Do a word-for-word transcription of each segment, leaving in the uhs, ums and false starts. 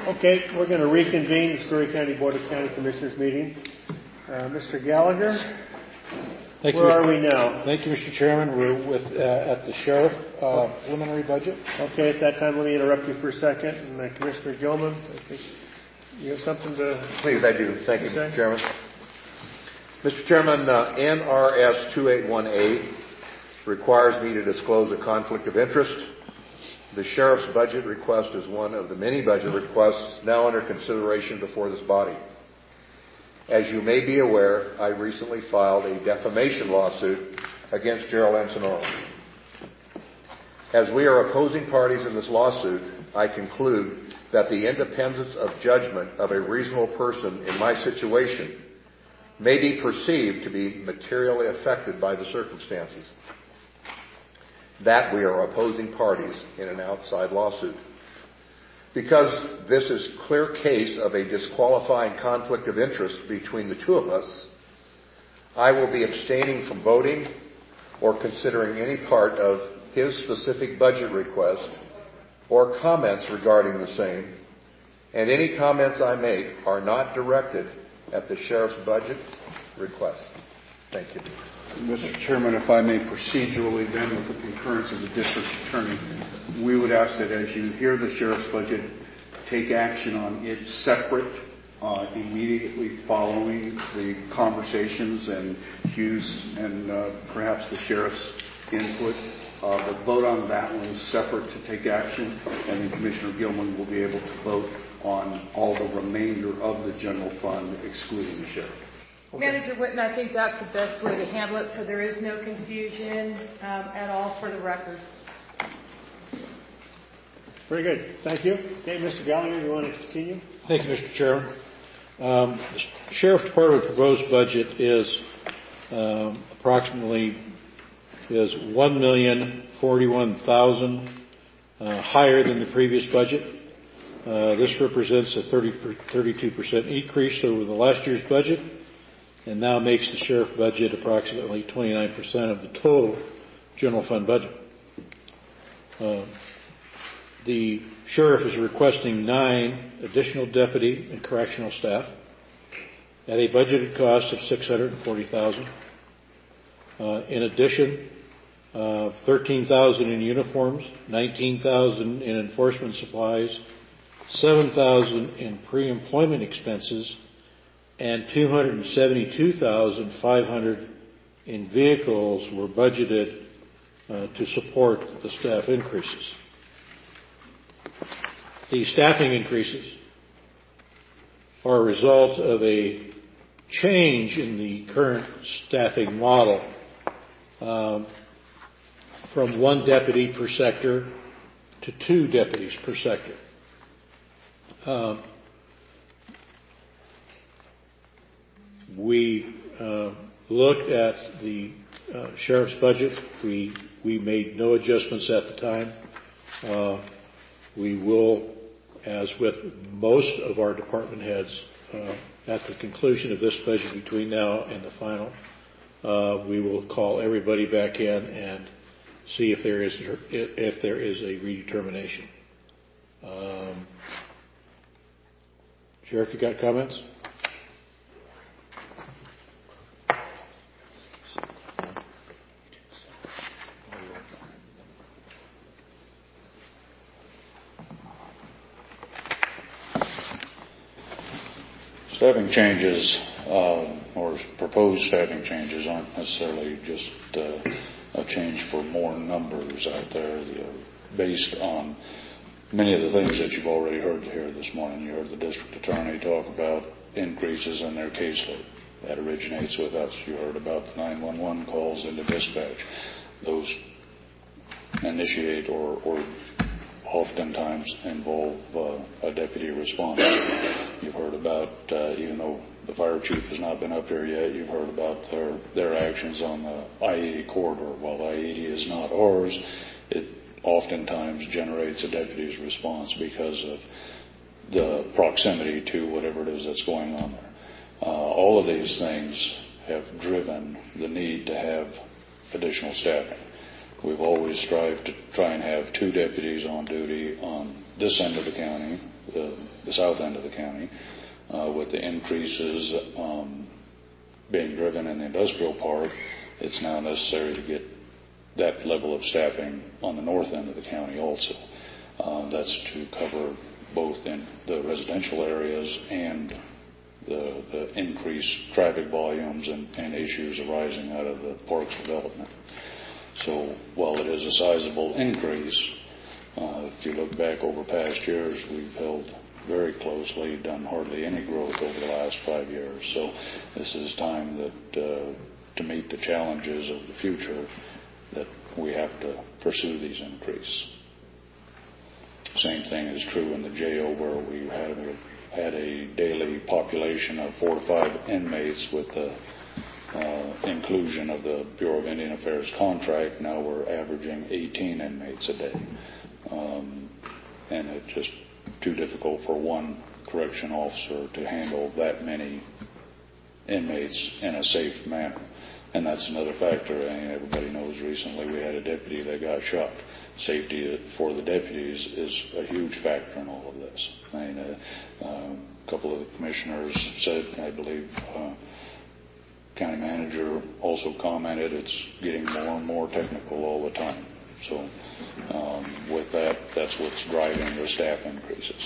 Okay, we're going to reconvene the Story County Board of County Commissioners meeting. Uh, Mister Gallagher, Thank where you, are we now? Thank you, Mister Chairman. We're with uh, at the sheriff uh, preliminary budget. Okay, at that time, let me interrupt you for a second. And uh, Commissioner Gilman, I think you have something to Please, I do. Thank you, say? Mister Chairman. Mister Chairman, uh, N R S two eighty-one A requires me to disclose a conflict of interest. The sheriff's budget request is one of the many budget requests now under consideration before this body. As you may be aware, I recently filed a defamation lawsuit against Gerald Ancinoro. As we are opposing parties in this lawsuit, I conclude that the independence of judgment of a reasonable person in my situation may be perceived to be materially affected by the circumstances. That we are opposing parties in an outside lawsuit. Because this is clear case of a disqualifying conflict of interest between the two of us, I will be abstaining from voting or considering any part of his specific budget request or comments regarding the same, and any comments I make are not directed at the sheriff's budget request. Thank you. Mister Chairman, if I may procedurally then with the concurrence of the district attorney, we would ask that as you hear the sheriff's budget, take action on it separate, uh, immediately following the conversations and Hughes and uh, perhaps the sheriff's input. Uh, but vote on that one separate to take action, and then Commissioner Gilman will be able to vote on all the remainder of the general fund, excluding the sheriff. Okay. Manager Whitten, I think that's the best way to handle it so there is no confusion um, at all for the record. Very good. Thank you. Okay, Mister Gallagher, you want to continue? Thank you, Mister Chairman. Um, the Sheriff Department proposed budget is um, approximately is one million forty-one thousand uh, higher than the previous budget. Uh, this represents a thirty, thirty-two percent increase over the last year's budget, and now makes the sheriff budget approximately twenty-nine percent of the total general fund budget. Uh, the sheriff is requesting nine additional deputy and correctional staff at a budgeted cost of six hundred forty thousand dollars. Uh, in addition, uh, thirteen thousand dollars in uniforms, nineteen thousand dollars in enforcement supplies, seven thousand dollars in pre-employment expenses, and two hundred seventy-two thousand five hundred dollars in vehicles were budgeted uh, to support the staff increases. The staffing increases are a result of a change in the current staffing model um, from one deputy per sector to two deputies per sector. Um, We uh, looked at the uh, sheriff's budget. We we made no adjustments at the time. Uh, we will, as with most of our department heads, uh, at the conclusion of this budget between now and the final, uh, we will call everybody back in and see if there is if there is a redetermination. Um, Sheriff, you got comments? Staffing changes, uh, or proposed staffing changes, aren't necessarily just uh, a change for more numbers out there. They're based on many of the things that you've already heard here this morning. You heard the district attorney talk about increases in their caseload. That originates with us. You heard about the nine one one calls into dispatch. Those initiate or, or oftentimes involve uh, a deputy responder. You've heard about, uh, even though the fire chief has not been up here yet, you've heard about their, their actions on the I eighty corridor. While I eighty is not ours, it oftentimes generates a deputy's response because of the proximity to whatever it is that's going on there. Uh, all of these things have driven the need to have additional staffing. We've always strived to try and have two deputies on duty on this end of the county, the, the south end of the county. Uh, with the increases um, being driven in the industrial park, it's now necessary to get that level of staffing on the north end of the county also. Uh, that's to cover both in the residential areas and the, the increased traffic volumes and, and issues arising out of the park's development. So while it is a sizable increase, uh, if you look back over past years, we've held very closely, done hardly any growth over the last five years. So this is time that uh, to meet the challenges of the future, that we have to pursue these increases. Same thing is true in the jail, where we had a, had a daily population of four to five inmates with the uh, inclusion of the Bureau of Indian Affairs contract. Now we're averaging eighteen inmates a day. Um, and it's just too difficult for one correction officer to handle that many inmates in a safe manner. And that's another factor. I mean, everybody knows recently we had a deputy that got shot. Safety for the deputies is a huge factor in all of this. I mean, uh, uh, a couple of the commissioners said, I believe, uh, county manager also commented, it's getting more and more technical all the time. So um, with that, that's what's driving the staff increases.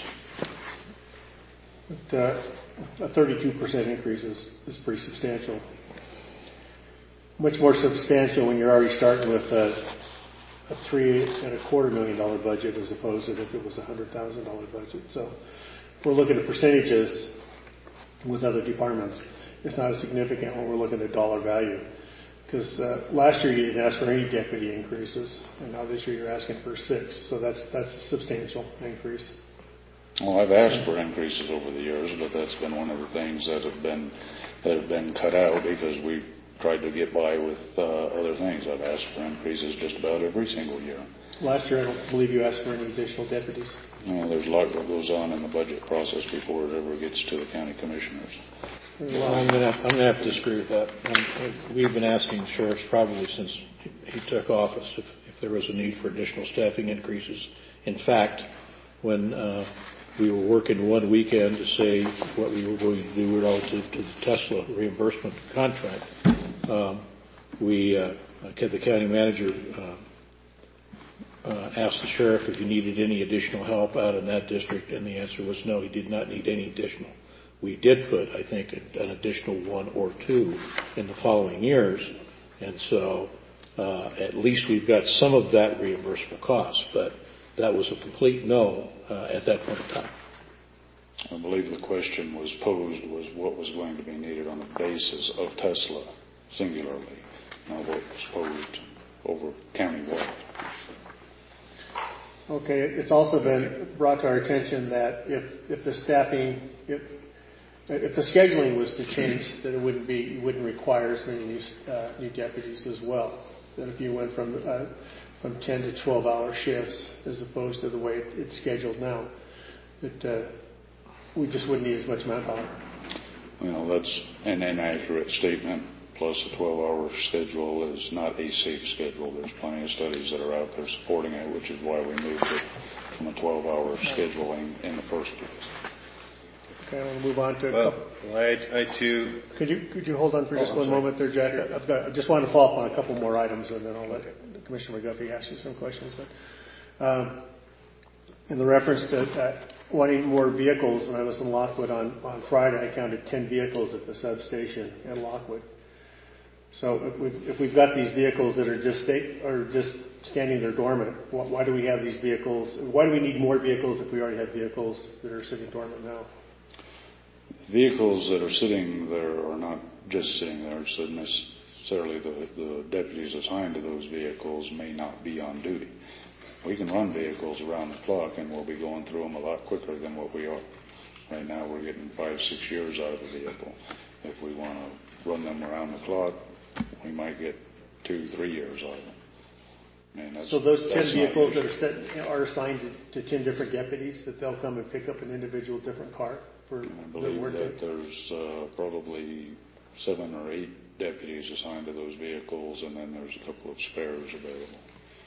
But, uh, a thirty-two percent increase is, is pretty substantial. Much more substantial when you're already starting with a, a three and a quarter million dollar budget as opposed to if it was a hundred thousand dollar budget. So if we're looking at percentages with other departments, it's not as significant when we're looking at dollar value. Because uh, last year you didn't ask for any deputy increases, and now this year you're asking for six. So that's that's a substantial increase. Well, I've asked for increases over the years, but that's been one of the things that have been that have been cut out because we've tried to get by with uh, other things. I've asked for increases just about every single year. Last year, I don't believe you asked for any additional deputies. Well, there's a lot that goes on in the budget process before it ever gets to the county commissioners. Well, I'm going to have, I'm going to have to disagree with that. Um, we've been asking sheriffs probably since he took office if, if there was a need for additional staffing increases. In fact, when uh, we were working one weekend to say what we were going to do relative to the Tesla reimbursement contract, um, we, uh, the county manager uh, uh, asked the sheriff if he needed any additional help out in that district, and the answer was no, he did not need any additional. We did put, I think, an additional one or two in the following years, and so uh, at least we've got some of that reimbursable cost, but that was a complete no uh, at that point in time. I believe the question was posed was what was going to be needed on the basis of Tesla singularly, not what was posed over countywide. Okay, it's also been brought to our attention that if, if the staffing, if, if the scheduling was to change, that it wouldn't be, you wouldn't require as many new, uh, new deputies as well. That if you went from uh, from ten to twelve hour shifts as opposed to the way it, it's scheduled now, that uh, we just wouldn't need as much manpower. Well, that's an inaccurate statement. Plus, a twelve hour schedule is not a safe schedule. There's plenty of studies that are out there supporting it, which is why we moved it from a twelve hour scheduling in the first place. Okay, I want to move on to a Well, couple. I, I too. Could you could you hold on for Oh, just one sorry. moment there, Jack? I've got, I just want to follow up on a couple more items, and then I'll let Commissioner McGuffey ask you some questions. But um, in the reference to uh, wanting more vehicles, when I was in Lockwood on, on Friday, I counted ten vehicles at the substation in Lockwood. So if we've, if we've got these vehicles that are just state, or just standing there dormant, why, why do we have these vehicles? Why do we need more vehicles if we already have vehicles that are sitting dormant now? Vehicles that are sitting there are not just sitting there, so necessarily the, the deputies assigned to those vehicles may not be on duty. We can run vehicles around the clock and we'll be going through them a lot quicker than what we are. Right now we're getting five, six years out of a vehicle. If we want to run them around the clock, we might get two, three years out of them. And that's, So those ten that's vehicles not that are, set, are assigned to, to ten different deputies, that they'll come and pick up an individual different car for I the believe work that day? there's uh, probably seven or eight deputies assigned to those vehicles, and then there's a couple of spares available.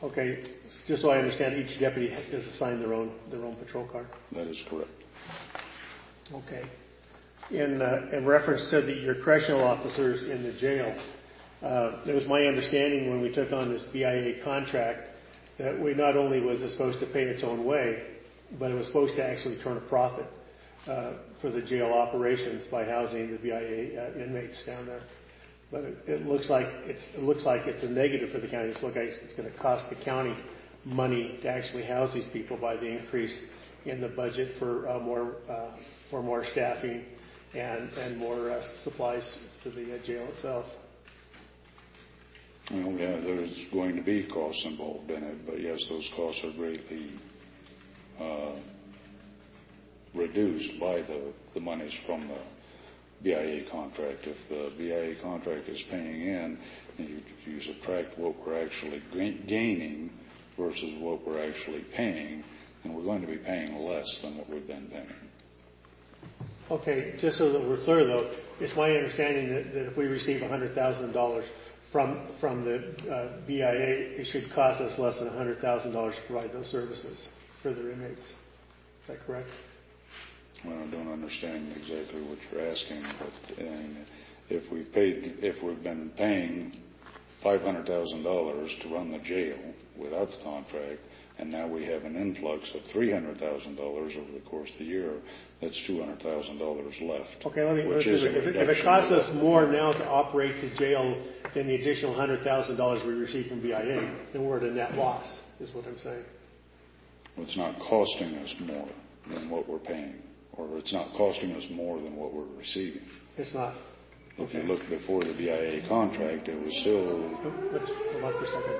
Okay, just so I understand, each deputy is assigned their own, their own patrol car? That is correct. Okay. In, uh, in reference to the, your correctional officers in the jail, uh, it was my understanding when we took on this B I A contract that we not only was it supposed to pay its own way, but it was supposed to actually turn a profit uh, for the jail operations by housing the B I A uh, inmates down there. But it, it looks like it's it looks like it's a negative for the county. It's look like it's going to cost the county money to actually house these people by the increase in the budget for uh, more uh, for more staffing and and more uh, supplies for the uh, jail itself. Well, yeah, there's going to be costs involved in it, but yes, those costs are greatly uh, reduced by the the monies from the B I A contract. If the B I A contract is paying in, and you, you subtract what we're actually gaining versus what we're actually paying, then we're going to be paying less than what we've been paying. Okay, just so that we're clear though, it's my understanding that, that if we receive one hundred thousand dollars from from the uh, B I A, it should cost us less than one hundred thousand dollars to provide those services for their inmates. Is that correct? Well, I don't understand exactly what you're asking, but and if we've paid, if we've been paying five hundred thousand dollars to run the jail without the contract, and now we have an influx of three hundred thousand dollars over the course of the year, that's two hundred thousand dollars left. Okay, let me. Which is if, it, if it costs us more now to operate the jail than the additional one hundred thousand dollars we receive from B I A, then we're at a net loss, is what I'm saying. It's not costing us more than what we're paying, or it's not costing us more than what we're receiving. It's not. If Okay. you look before the B I A contract, it was still. Oh, let's hold on for a second.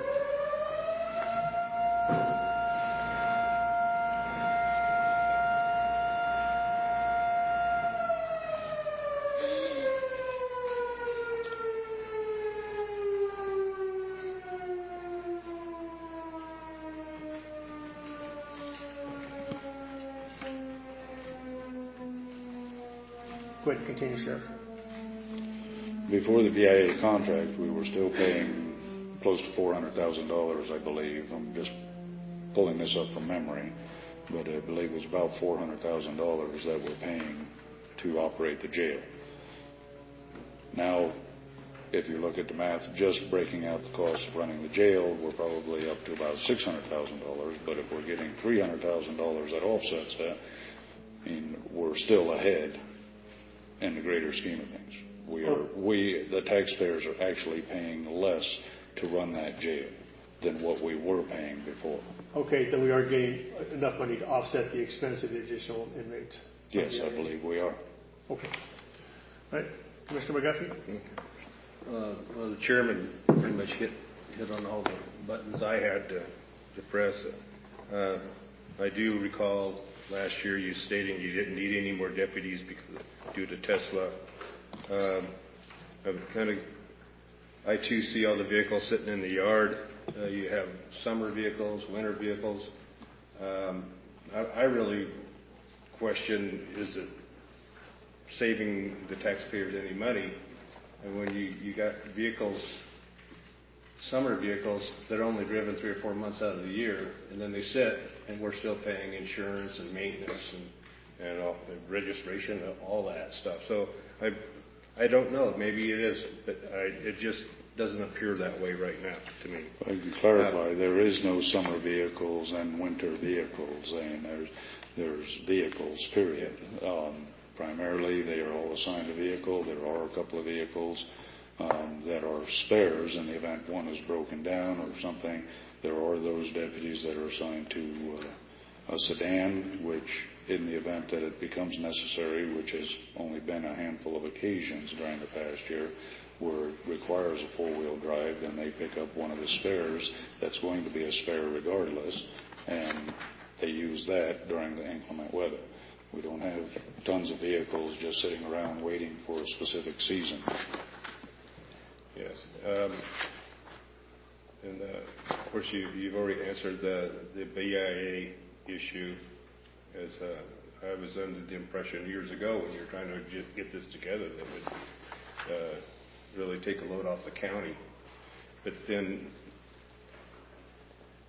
Go ahead and continue, Sheriff. Before the B I A contract, we were still paying close to four hundred thousand dollars, I believe. I'm just pulling this up from memory, but I believe it was about four hundred thousand dollars that we're paying to operate the jail. Now, if you look at the math, just breaking out the cost of running the jail, we're probably up to about six hundred thousand dollars, but if we're getting three hundred thousand dollars, that offsets that. I mean, we're still ahead in the greater scheme of things. We are, we, the taxpayers are actually paying less to run that jail than what we were paying before. Okay, then we are getting enough money to offset the expense of the additional inmates. Yes, I believe we are. Okay. All right. Commissioner McGuffey? Uh, well, the chairman pretty much hit hit on all the buttons I had to, to press. Uh, I do recall last year you stating you didn't need any more deputies because, due to Tesla. Um, I'm kind of, I too see all the vehicles sitting in the yard. Uh, you have summer vehicles, winter vehicles. Um, I, I really question, is it saving the taxpayers any money? And when you, you got vehicles, summer vehicles, that are only driven three or four months out of the year, and then they sit, and we're still paying insurance and maintenance and, and all, and registration and all that stuff. So I, I don't know. Maybe it is, but I, it just doesn't appear that way right now to me. I can clarify, uh, there is no summer vehicles and winter vehicles. I mean, there's, there's vehicles, period. Um, primarily, they are all assigned a vehicle. There are a couple of vehicles um, that are spares in the event one is broken down or something. There are those deputies that are assigned to uh, a sedan, which in the event that it becomes necessary, which has only been a handful of occasions during the past year, where it requires a four-wheel drive, then they pick up one of the spares that's going to be a spare regardless, and they use that during the inclement weather. We don't have tons of vehicles just sitting around waiting for a specific season. Yes. Um, and uh, of course, you, you've already answered the, the B I A issue. As uh, I was under the impression years ago when you were trying to get, get this together that would uh, really take a load off the county. But then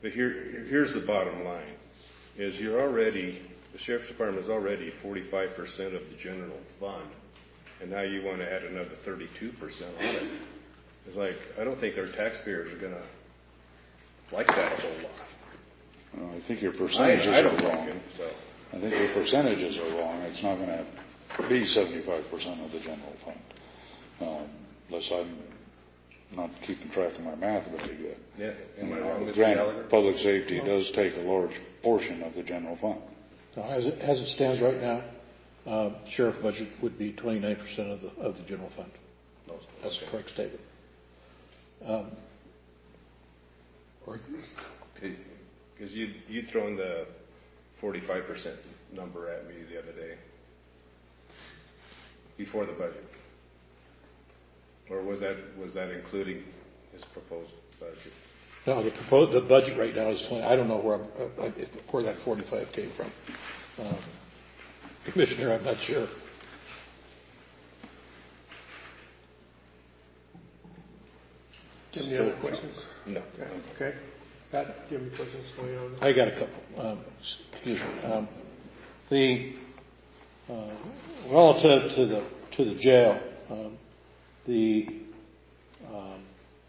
But here, here's the bottom line, is you're already, the Sheriff's Department is already forty-five percent of the general fund, and now you want to add another thirty-two percent on it. It's like, I don't think our taxpayers are going to like that a whole lot. Well, I think your percentages I, I don't are like wrong. it, so. I think your percentages are wrong. It's not going to be seventy-five percent of the general fund. Um, unless I'm not keeping track of my math very good. Yeah, am I wrong, Mister Granted, Gallagher? public safety does take a large portion of the general fund. So as it, as it stands right now, uh, sheriff budget would be twenty-nine percent of the, of the general fund. That's Okay. the correct statement. Um, or, Because you you'd thrown the forty-five percent number at me the other day before the budget, or was that was that including his proposed budget? no, the proposed, the budget right now is twenty. I don't know where I'm, uh, where that forty-five came from, um, Commissioner. I'm not sure. Do you have any other questions? No. Okay. Okay. Pat, do you have any questions going on? I got a couple. Um, excuse me. Um, the uh, relative to the to the jail, um, the um,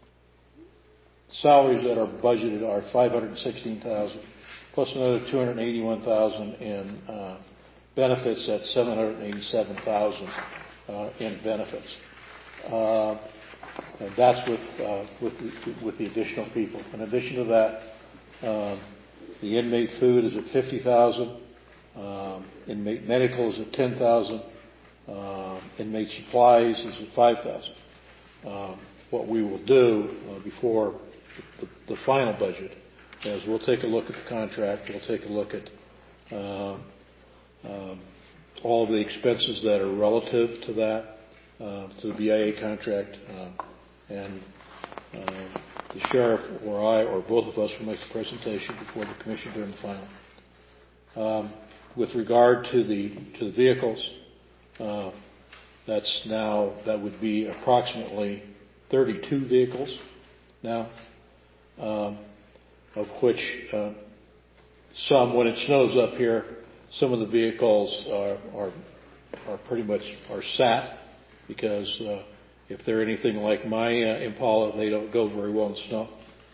salaries that are budgeted are five hundred sixteen thousand, plus another two hundred eighty-one thousand in uh, benefits. That's seven hundred eighty-seven thousand uh, in benefits. Uh, And that's with uh, with the, with the additional people. In addition to that, um, the inmate food is at fifty thousand. Um, inmate medical is at ten thousand. Um, inmate supplies is at five thousand. Um, what we will do uh, before the, the final budget is we'll take a look at the contract. We'll take a look at uh, um, all of the expenses that are relative to that. Uh, to the B I A contract, uh, and uh, the sheriff or I or both of us will make the presentation before the commission during the final. Um, with regard to the to the vehicles, uh, that's now that would be approximately thirty-two vehicles now, um, of which uh, some, when it snows up here, some of the vehicles are are, are pretty much are sat. Because uh, if they're anything like my uh, Impala, they don't go very well in snow.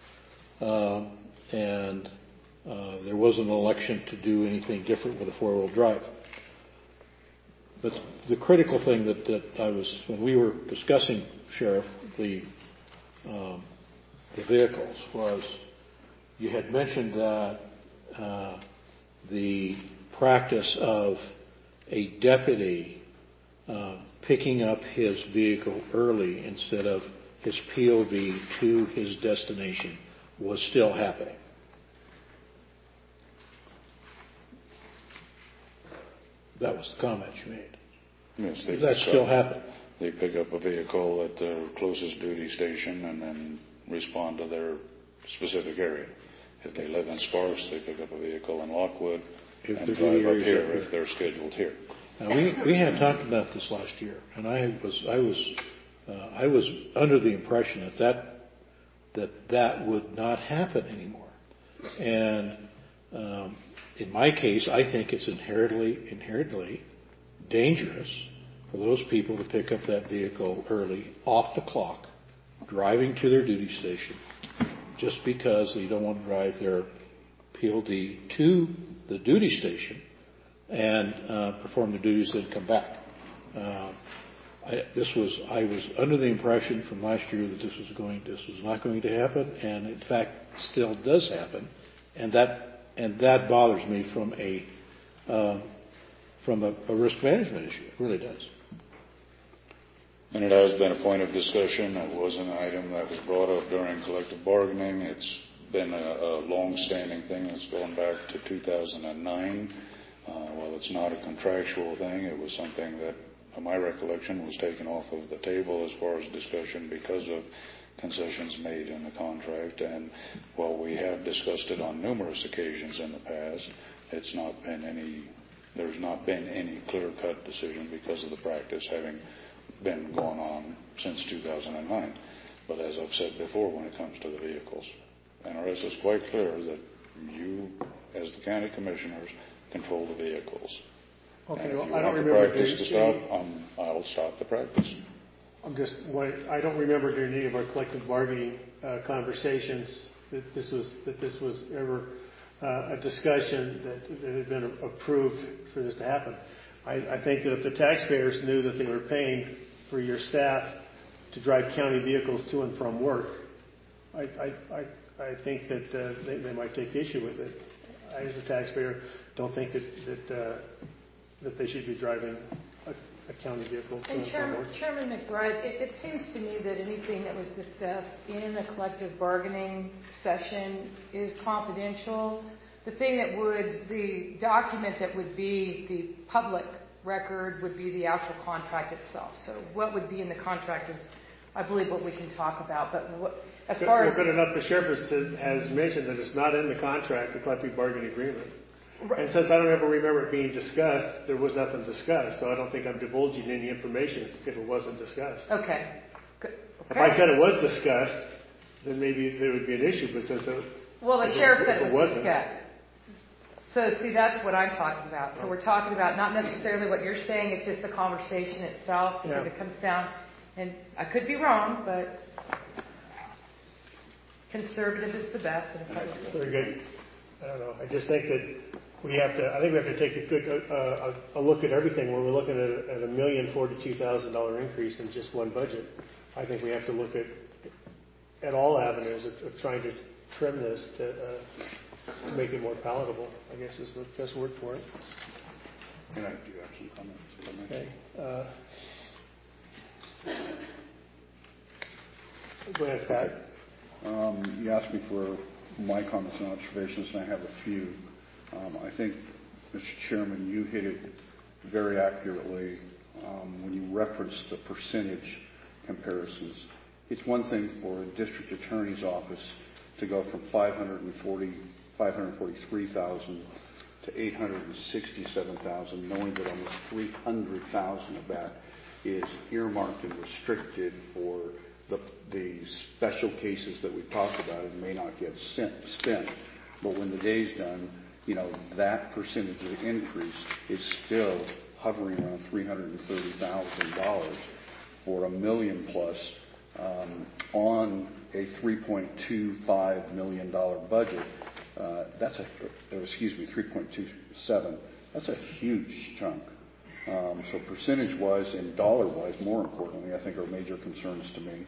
Um, and uh, there was an election to do anything different with a four-wheel drive. But the critical thing that, that I was, when we were discussing, Sheriff, the um, the vehicles, was you had mentioned that uh, the practice of a deputy uh, picking up his vehicle early instead of his P O V to his destination was still happening. That was the comment you made. Yes, they That's pick still up, happening. They pick up a vehicle at their closest duty station and then respond to their specific area. If they live in Sparks, they pick up a vehicle in Lockwood If and the drive duty up area's here up here. if they're scheduled here. Now, we we had talked about this last year, and I was I was uh, I was under the impression that that that that would not happen anymore. And um, in my case, I think it's inherently inherently dangerous for those people to pick up that vehicle early, off the clock, driving to their duty station, just because they don't want to drive their P L D to the duty station and uh, perform the duties, then come back. Uh, I, this was I was under the impression from last year that this was going this was not going to happen, and in fact still does happen, and that and that bothers me from a uh, from a, a risk management issue. It really does. And it has been a point of discussion. It was an item that was brought up during collective bargaining. It's been a, a long-standing thing that's going back to two thousand nine. Uh, while it's not a contractual thing, it was something that, from my recollection, was taken off of the table as far as discussion because of concessions made in the contract. And while we have discussed it on numerous occasions in the past, it's not been any, there's not been any clear-cut decision because of the practice having been going on since two thousand nine. But as I've said before, when it comes to the vehicles, N R S is quite clear that you, as the county commissioners, control the vehicles. Okay, And if well, you I don't want the remember practice to doing- stop, um, I'll stop the practice. I'm just, I don't remember during any of our collective bargaining uh, conversations that this was, that this was ever uh, a discussion that, that had been approved for this to happen. I, I think that if the taxpayers knew that they were paying for your staff to drive county vehicles to and from work, I, I, I, I think that uh, they, they might take issue with it. I, as a taxpayer, don't think that that, uh, that they should be driving a, a county vehicle to And and from Chairman, work. Chairman McBride, it, it seems to me that anything that was discussed in a collective bargaining session is confidential. The thing that would, the document that would be the public record would be the actual contract itself. So what would be in the contract is, I believe, what we can talk about. But what, as far Well, as... good enough, the sheriff has, has mentioned that it's not in the contract, the collective bargaining agreement. Right. And since I don't ever remember it being discussed, there was nothing discussed. So I don't think I'm divulging any information if it wasn't discussed. Okay. Good. If I said it was discussed, then maybe there would be an issue. But since it, Well, the if sheriff it, said if it it was wasn't, discussed. So, see, that's what I'm talking about. So we're talking about not necessarily what you're saying, it's just the conversation itself, because Yeah. it comes down, and I could be wrong, but conservative is the best. And very good. I don't know. I just think that we have to, I think we have to take a good, uh, a, a look at everything. When we're looking at a, at a million forty-two thousand dollar increase in just one budget, I think we have to look at, at all avenues of, of trying to trim this to, uh, to make it more palatable, I guess is the best word for it. And I do have some comments. if I may. Okay. Uh, go ahead, Pat. Um, you asked me for my comments and observations, and I have a few. Um, I think, Mister Chairman, you hit it very accurately um, when you referenced the percentage comparisons. It's one thing for a district attorney's office to go from five hundred forty, five hundred forty-three thousand to eight hundred sixty-seven thousand, knowing that almost three hundred thousand of that is earmarked and restricted for the, the special cases that we've talked about and may not get sent, spent. But when the day's done, you know, that percentage of increase is still hovering around three hundred thirty thousand dollars for a million plus um, on a three point two five million dollars budget. Uh, that's a, oh, excuse me, three point two seven. That's a huge chunk. Um, so percentage-wise and dollar-wise, more importantly, I think are major concerns to me.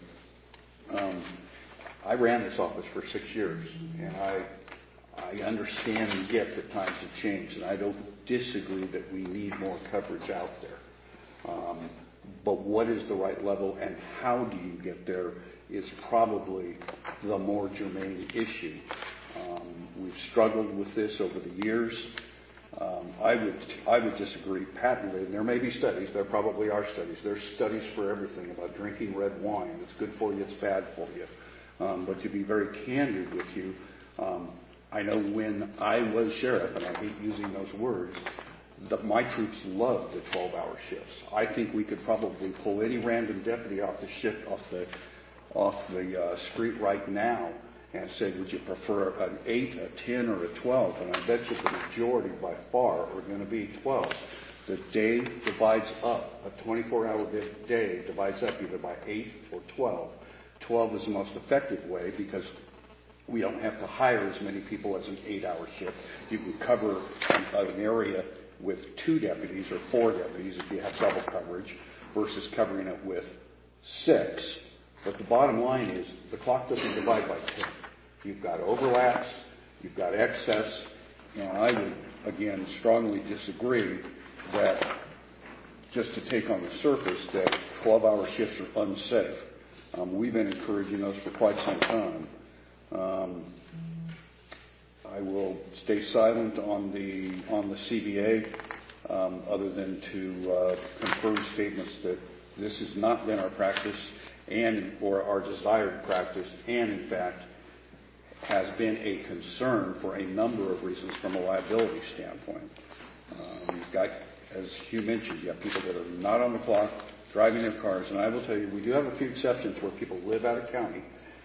Um, I ran this office for six years, and I I understand and get that times have changed, and I don't disagree that we need more coverage out there. Um, but what is the right level, and how do you get there is probably the more germane issue. Um, we've struggled with this over the years. Um, I would I would disagree patently, and there may be studies, there probably are studies. There's studies for everything about drinking red wine. It's good for you, it's bad for you. Um, but to be very candid with you, um, I know when I was sheriff, and I hate using those words, that my troops loved the twelve-hour shifts. I think we could probably pull any random deputy off the shift, off the off the uh, street right now, and say, would you prefer an eight, a ten, or a twelve? And I bet you the majority by far are going to be twelve. The day divides up. A twenty-four hour day divides up either by eight or twelve. twelve is the most effective way because we don't have to hire as many people as an eight-hour shift. You can cover an, an area with two deputies or four deputies if you have double coverage versus covering it with six. But the bottom line is the clock doesn't divide by ten. You've got overlaps, you've got excess, and I would, again, strongly disagree that just to take on the surface that twelve-hour shifts are unsafe. Um, we've been encouraging those for quite some time. Um, I will stay silent on the on the C B A, um, other than to uh, confirm statements that this has not been our practice and or our desired practice, and in fact has been a concern for a number of reasons from a liability standpoint. Um, you've got, as Hugh mentioned, you have people that are not on the clock driving their cars, and I will tell you, we do have a few exceptions where people live out of county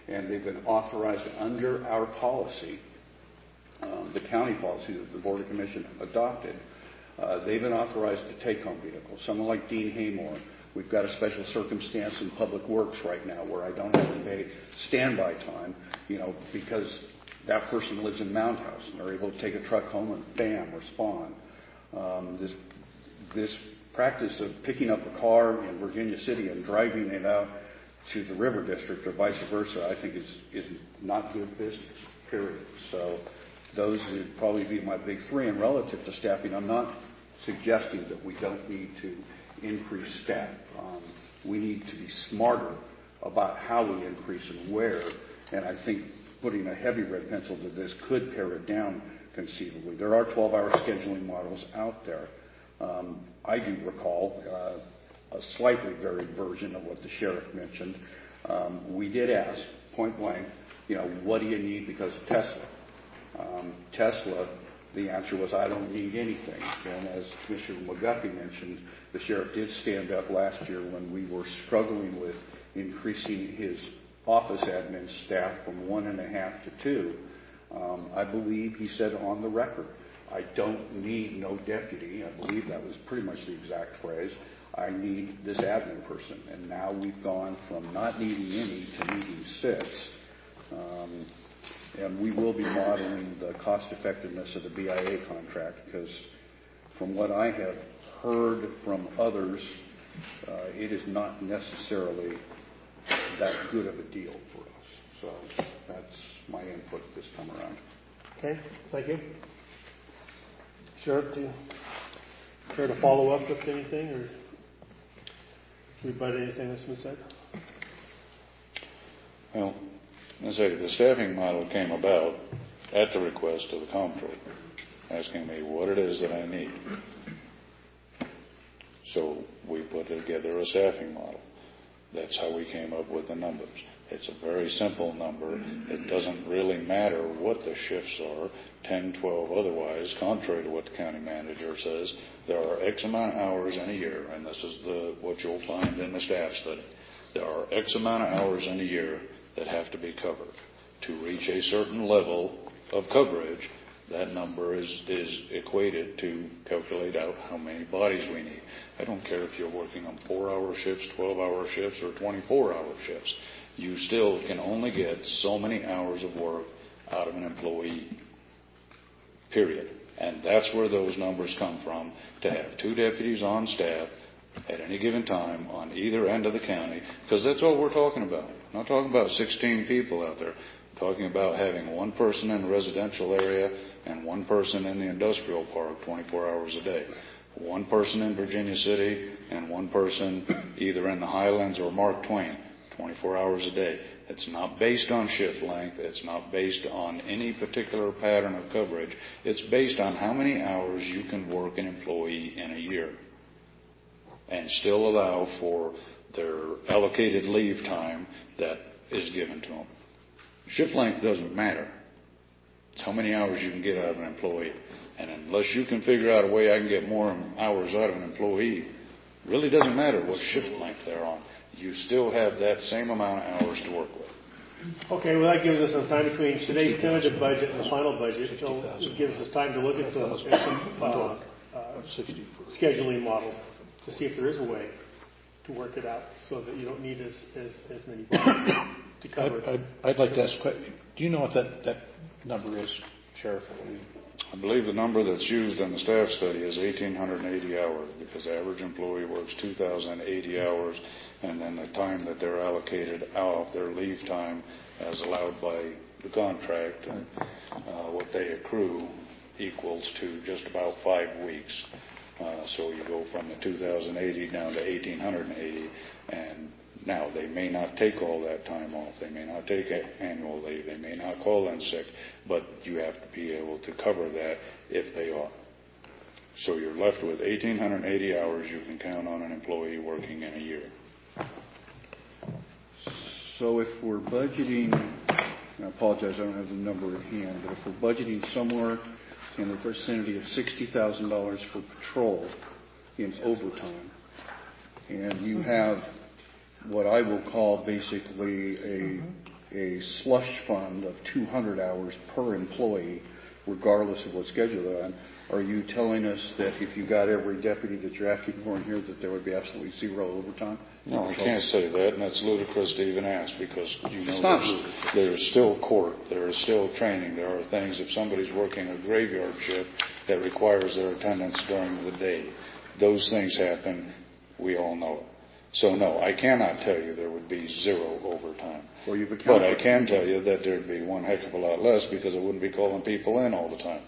and they've been authorized under our policy, um, the county policy that the Board of Commission adopted. Uh, they've been authorized to take home vehicles. Someone like Dean Haymore, we've got a special circumstance in Public Works right now where I don't have to pay standby time, you know, because that person lives in Mound House and they're able to take a truck home and bam, respond. Um, this this practice of picking up a car in Virginia City and driving it out to the River District or vice versa, I think is is not good business, period. So those would probably be my big three. And relative to staffing, I'm not suggesting that we don't need to increase staff. Um, we need to be smarter about how we increase and where. And I think putting a heavy red pencil to this could pare it down conceivably. There are twelve-hour scheduling models out there. Um, I do recall uh, a slightly varied version of what the sheriff mentioned. Um, we did ask, point blank, you know, what do you need because of Tesla? Um, Tesla, the answer was, I don't need anything. And as Commissioner McGuffey mentioned, the sheriff did stand up last year when we were struggling with increasing his office admin staff from one and a half to two. Um, I believe he said on the record, I don't need no deputy. I believe that was pretty much the exact phrase. I need this admin person. And now we've gone from not needing any to needing six. Um, and we will be modeling the cost effectiveness of the B I A contract because from what I have heard from others, uh, it is not necessarily that good of a deal for us. So that's my input this time around. Okay, thank you. Sheriff, do you care to follow up with anything or rebut anything that's been said? Well, I say the staffing model came about at the request of the comptroller, asking me what it is that I need. So we put together a staffing model. That's how we came up with the numbers. It's a very simple number. It doesn't really matter what the shifts are, ten, twelve, otherwise, contrary to what the county manager says. There are X amount of hours in a year, and this is the what you'll find in the staff study. There are X amount of hours in a year that have to be covered. To reach a certain level of coverage, that number is, is equated to calculate out how many bodies we need. I don't care if you're working on four-hour shifts, twelve-hour shifts, or twenty-four-hour shifts. You still can only get so many hours of work out of an employee, period. And that's where those numbers come from, to have two deputies on staff at any given time on either end of the county, because that's all we're talking about. We're not talking about sixteen people out there. We're talking about having one person in the residential area and one person in the industrial park twenty-four hours a day. One person in Virginia City and one person either in the Highlands or Mark Twain, twenty-four hours a day. It's not based on shift length. It's not based on any particular pattern of coverage. It's based on how many hours you can work an employee in a year and still allow for their allocated leave time that is given to them. Shift length doesn't matter. It's how many hours you can get out of an employee. And unless you can figure out a way I can get more hours out of an employee, it really doesn't matter what shift length they're on. You still have that same amount of hours to work with. Okay, well, that gives us some time between today's tentative budget and the final budget. So it gives us time to look at some, at some uh, uh, scheduling models to see if there is a way to work it out so that you don't need as, as, as many bodies to cover. I'd, I'd, I'd like to ask, do you know what that, that number is, Sheriff? I believe the number that's used in the staff study is eighteen eighty hours, because the average employee works two thousand eighty hours, and then the time that they're allocated out, their leave time as allowed by the contract, and uh, what they accrue equals to just about five weeks. Uh, so you go from the two thousand eighty down to eighteen eighty, and now they may not take all that time off. They may not take annual leave. They may not call in sick, but you have to be able to cover that if they are. So you're left with eighteen eighty hours you can count on an employee working in a year. So if we're budgeting, and I apologize, I don't have the number at hand, but if we're budgeting somewhere in the vicinity of sixty thousand dollars for patrol in overtime, and you have what I will call basically a a slush fund of two hundred hours per employee, regardless of what schedule they're on. Are you telling us that if you got every deputy that you're asking for in here, that there would be absolutely zero overtime? No, I can't say that, and that's ludicrous to even ask, because you know It's not there's, ludicrous. there's still court, there is still training, there are things, if somebody's working a graveyard shift that requires their attendance during the day. Those things happen, we all know it. So no, I cannot tell you there would be zero overtime. Well, you've But accounted I can tell you that there'd be one heck of a lot less, because I wouldn't be calling people in all the time.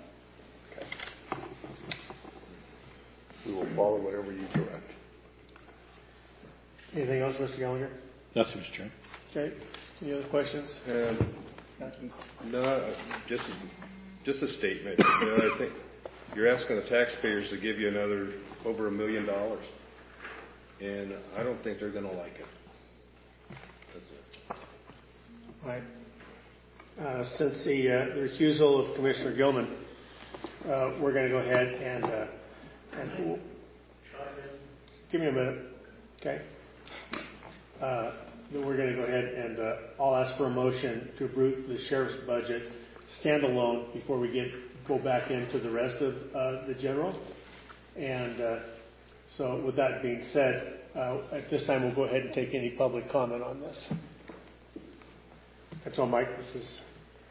We will follow whatever you direct. Anything else, Mister Gallagher? Nothing, Mister Chairman. Okay. Any other questions? Um, no, just just a statement. You know, I think you're asking the taxpayers to give you another over a million dollars, and I don't think they're going to like it. That's it. All right. Uh, since the, uh, the recusal of Commissioner Gilman, uh, we're going to go ahead and, uh, and we'll, give me a minute, okay? Uh, then we're going to go ahead and uh, I'll ask for a motion to approve the sheriff's budget standalone before we get go back into the rest of uh, the general. And uh, so, with that being said, uh, at this time we'll go ahead and take any public comment on this. That's all, Mike. This is.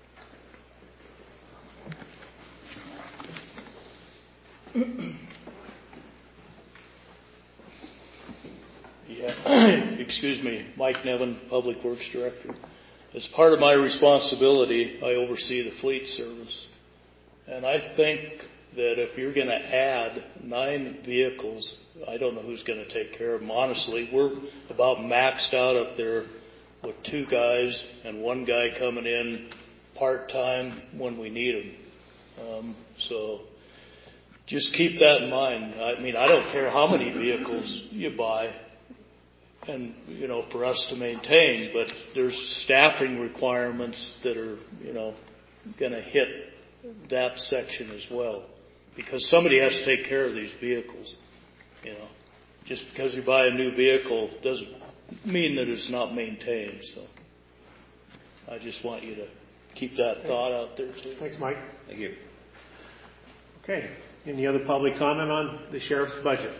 Yeah, excuse me, Mike Nevin, Public Works Director. As part of my responsibility, I oversee the fleet service. And I think that if you're going to add nine vehicles, I don't know who's going to take care of them. Honestly, we're about maxed out up there with two guys and one guy coming in part-time when we need him. Um, so just keep that in mind. I mean, I don't care how many vehicles you buy and, you know, for us to maintain, but there's staffing requirements that are, you know, going to hit that section as well, because somebody has to take care of these vehicles. You know, just because you buy a new vehicle doesn't mean that it's not maintained. So I just want you to keep that thought out there too. Thanks, Mike. Thank you. Okay. Any other public comment on the sheriff's budget?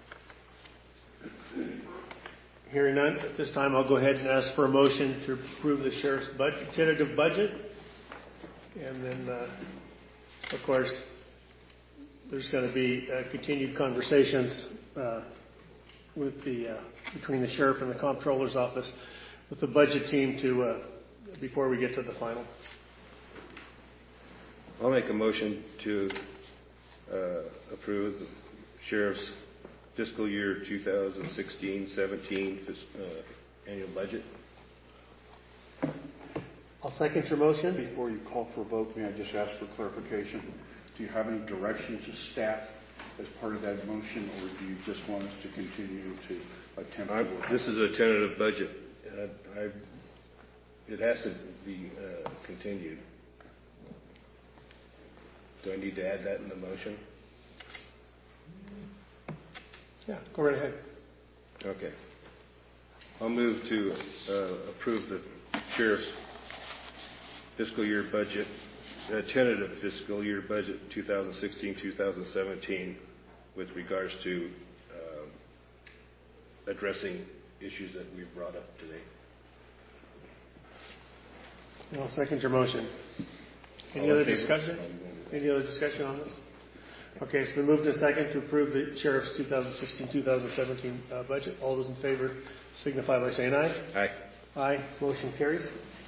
Hearing none, at this time I'll go ahead and ask for a motion to approve the sheriff's budget, tentative budget. And then, uh, of course, there's going to be uh, continued conversations uh, with the uh, between the sheriff and the comptroller's office with the budget team to uh, before we get to the final. I'll make a motion to uh, approve the sheriff's fiscal year twenty sixteen seventeen uh, annual budget. I'll second your motion. Before you call for a vote, may I just ask for clarification? Do you have any direction to staff as part of that motion, or do you just want us to continue to attempt I'm, to work? this is a tentative budget. Uh, I, it has to be uh, continued. Do I need to add that in the motion? Yeah, go right ahead. Okay. I'll move to uh, approve the sheriff's fiscal year budget, uh, tentative fiscal year budget twenty sixteen twenty seventeen with regards to uh, addressing issues that we've brought up today. I'll second your motion. Any All in other favor? discussion? Any other discussion on this? Okay, it's been moved to second to approve the sheriff's twenty sixteen twenty seventeen uh, budget. All those in favor signify by saying aye. Aye. Aye. Motion carries.